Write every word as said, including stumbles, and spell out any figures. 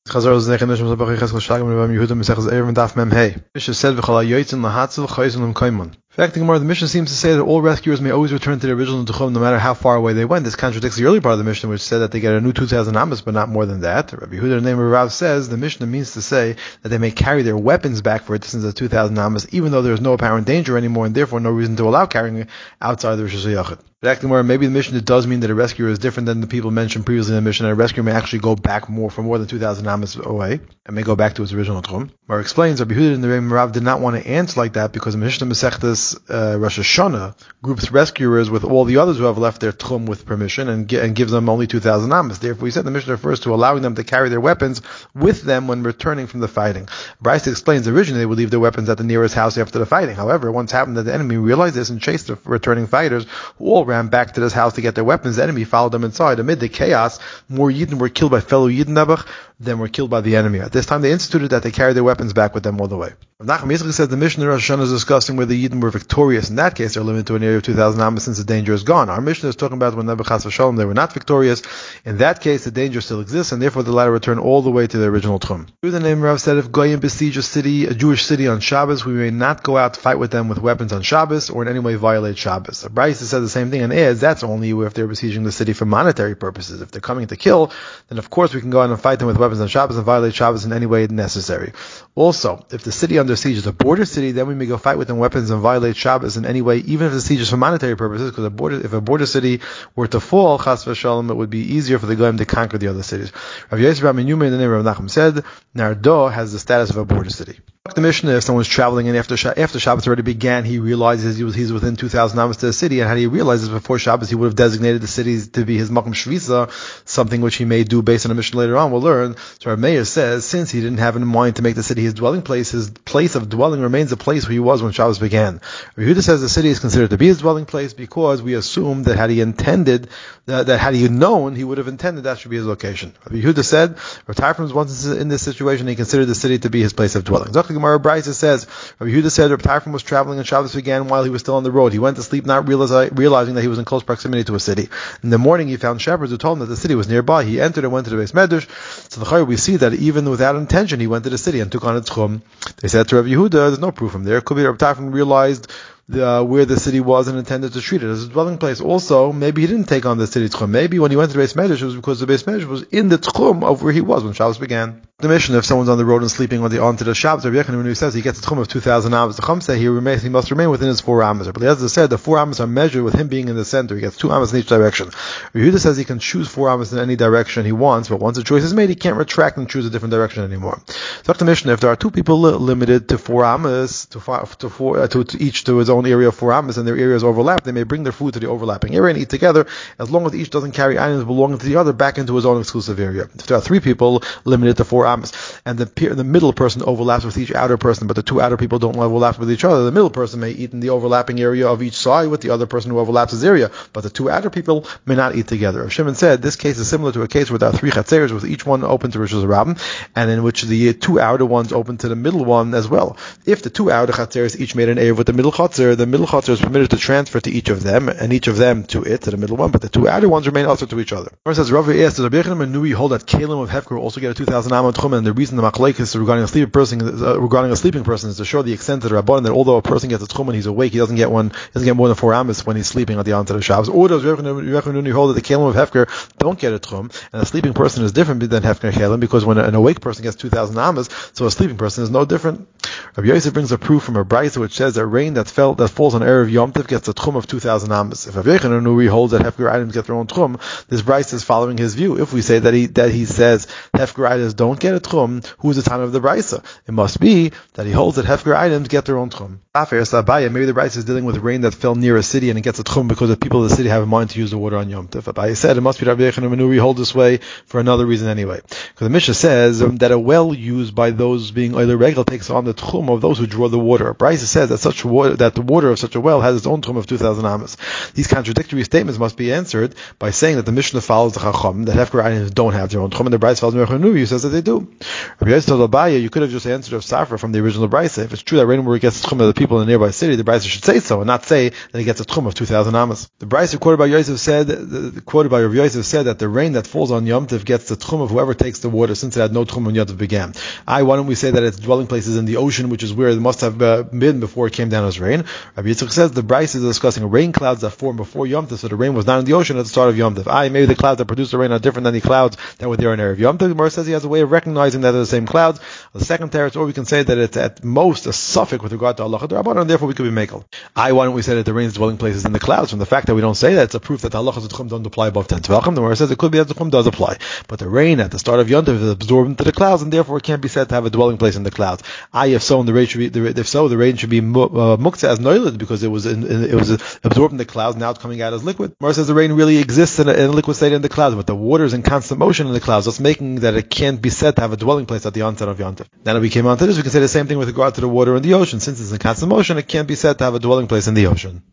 Chazar Zech and Mishmas Abach Cheskel Shlagim Rebam Yehuda Mesechus Erev and Daf Mem Hey. Mishnah said v'chala yoytzin lahatzel chayzin l'mkayman. In fact, the Gemara, the Mishnah seems to say that all rescuers may always return to the original Tuchum no matter how far away they went. This contradicts the early part of the Mishnah, which said that they get a new two thousand amas, but not more than that. Rabbi Yehuda, the name of Rav, says the Mishnah means to say that they may carry their weapons back for a distance of two thousand amas, even though there is no apparent danger anymore, and therefore no reason to allow carrying it outside the Rosh Hashanah. But actually, more, maybe the Mishnah does mean that a rescuer is different than the people mentioned previously in the Mishnah. A rescuer may actually go back more for more than two thousand amas away, and may go back to its original Tchum. Mar explains, Rabbi Yehuda and the Rebbe Rav did not want to answer like that because the Mishnah Masechtas uh, Rosh Hashanah groups rescuers with all the others who have left their Tchum with permission and, and gives them only two thousand amas. Therefore, we said the Mishnah refers to allowing them to carry their weapons with them when returning from the fighting. Bryce explains originally they would leave their weapons at the nearest house after the fighting. However, it once happened that the enemy realized this and chased the returning fighters, who all ran back to this house to get their weapons. The enemy followed them inside. Amid the chaos, more Yidden were killed by fellow Yidden Nebuch than were killed by the enemy. At this time, they instituted that they carried their weapons back with them all the way. Rav Nachman Yitzchak says the Mishnah Rosh Hashanah is discussing where the Yidden were victorious. In that case, they're limited to an area of two thousand amas since the danger is gone. Our Mishnah is talking about when Nebuchadnezzar Shalom they were not victorious. In that case, the danger still exists, and therefore the latter return all the way to the original Tchum. Through the name Rav said, if Goyim besiege a city, a Jewish city on Shabbos, we may not go out to fight with them with weapons on Shabbos or in any way violate Shabbos. Bryce said the same thing and adds that's only if they're besieging the city for monetary purposes. If they're coming to kill, then of course we can go out and fight them with weapons on Shabbos and violate Shabbos in any way necessary. Also, if the city under siege is a border city, then we may go fight with them weapons and violate Shabbos in any way, even if the siege is for monetary purposes, because a border, if a border city were to fall, chas v'shalom, it would be easier for the Goyim to conquer the other cities. Rav Yosef Bar Menyuma, in the name of Rav Nachum, said, Nardo has the status of a border city. The Mishnah, if someone's traveling and after after Shabbos already began, he realizes he was he's within two thousand amas to the city, and how do you realize this before Shabbos? He would have designated the city to be his makom shvisa, something which he may do based on a Mishnah later on. We'll learn. So our Meir says, since he didn't have in mind to make the city his dwelling place, his place of dwelling remains the place where he was when Shabbos began. Yehuda says the city is considered to be his dwelling place because we assume that had he intended, uh, that had he known, he would have intended that should be his location. Yehuda said, Rav Tarfon was once in this situation, he considered the city to be his place of dwelling. Zok Gemara Brisa says, Rabbi Yehuda said Rav Tarfon was traveling and Shabbos began while he was still on the road. He went to sleep not realize, realizing that he was in close proximity to a city. In the morning he found shepherds who told him that the city was nearby. He entered and went to the Beis Medrash. So the Chayr, we see that even without intention he went to the city and took on its chum. They said to Rabbi Yehuda, there's no proof from there. It could be Rav Tarfon realized The, uh, where the city was and intended to treat it as a dwelling place. Also, maybe he didn't take on the city tchum. Maybe when he went to the Beis Medrash, it was because the Beis Medrash was in the tchum of where he was when Shabbos began. The mission, if someone's on the road and sleeping on the onto the Shabbos, Rabbi Yechon, when he says he gets a tchum of two thousand amas, the Chum say he remains, he must remain within his four amas. But as I said, the four amas are measured with him being in the center. He gets two amas in each direction. Yehuda says he can choose four amas in any direction he wants, but once a choice is made, he can't retract and choose a different direction anymore. So the mission, if there are two people li- limited to four amas, to, four, to, four, uh, to, to each to his own area of four amas, and their areas overlap, they may bring their food to the overlapping area and eat together, as long as each doesn't carry items belonging to the other back into his own exclusive area. If there are three people limited to four amas, and the, the middle person overlaps with each outer person, but the two outer people don't overlap with each other, the middle person may eat in the overlapping area of each side with the other person who overlaps his area, but the two outer people may not eat together. Rav Shimon said this case is similar to a case where there are three chatzeres, with each one open to Rosh Hashanah, and in which the two outer ones open to the middle one as well. If the two outer chatzeres each made an erev with the middle chatzer, the middle chatzer is permitted to transfer to each of them, and each of them to it, to the middle one, but the two outer ones remain also to each other. First, as Rav asked, does Rabbi Yechon and Nui hold that Kalim of Hefker also get a two thousand amah tchum, and the reason the machlekes regarding a sleeping person, uh, regarding a sleeping person, is to show the extent of the Rabbanan that although a person gets a tchum when he's awake, he doesn't get one, he doesn't get more than four amas when he's sleeping at the onto the Shabbos. Or does Rabbi Yechon and Nui hold that the Kalim of Hefker don't get a tchum, and a sleeping person is different than Hefker Kalim, because when an awake person gets two thousand amas, so a sleeping person is no different. Rabbi Yosef brings a proof from a brayso which says that rain that fell that falls on erev Yom Tov gets a tchum of two thousand amas. If Rabbi Yechon and Nui holds that Hefker items get their own tchum, this brayso is following his view. If we say that he that he says Hefker items don't get a tchum, who is the time of the brayso? It must be that he holds that Hefker items get their own tchum. Maybe the brayso is dealing with rain that fell near a city and it gets a tchum because the people of the city have in mind to use the water on Yom Tov. Abaye said it must be Rabbi Yechon and Nui hold this way for another reason anyway. Because the Mishnah says um, that a well used by those being either regular takes on the tchum of those who draw the water. Brayso says that such water, that the water of such a well has its own Tchum of two thousand amas. These contradictory statements must be answered by saying that the Mishnah follows the Chacham, that Hefker Einim don't have their own Tchum, and the Brayse follows Merchanu, says that they do. Rabbi Yosef told Abaye, you could have just answered of Safra from the original Brayse. If it's true that Rainbow gets the Tchum of the people in the nearby city, the Brayse should say so, and not say that he gets a Tchum of two thousand amas. The Brayse quoted by Yosef said, the, quoted by Rabbi Yosef said that the rain that falls on Yom Tov gets the Tchum of whoever takes the water, since it had no Tchum when Yom Tov began. I, why don't we say that its dwelling place is in the ocean, which is where it must have uh, been before it came down as rain? Rabbi Yitzchak says the Brayse is discussing rain clouds that formed before Yom Tov, so the rain was not in the ocean at the start of Yom Tov. I, maybe the clouds that produce the rain are different than the clouds that were there in Erev Yom Tov. Gemara says he has a way of recognizing that they're the same clouds. The second teretz, or we can say that it's at most a suffix with regard to Allah D'Rabbanan, and therefore we could be makel. I, why don't we say that the rain's dwelling place is in the clouds? From the fact that we don't say that, it's a proof that the halacha Tchum don't apply above ten Tvachim. The Gemara says it could be that the Tchum does apply, but the rain at the start of Yom Tov is absorbed into the clouds, and therefore it can't be said to have a dwelling place in the clouds. I, if so, and the rain should be, if so, the rain should be uh, muktzah as noiled because it was in, it was absorbed in the clouds. Now it's coming out as liquid. Gemara says the rain really exists in a, in a liquid state in the clouds, but the water is in constant motion in the clouds, thus making that it can't be said to have a dwelling place at the onset of Yom Tov. Now that we came on to this, we can say the same thing with regard to the water in the ocean. Since it's in constant motion, it can't be said to have a dwelling place in the ocean.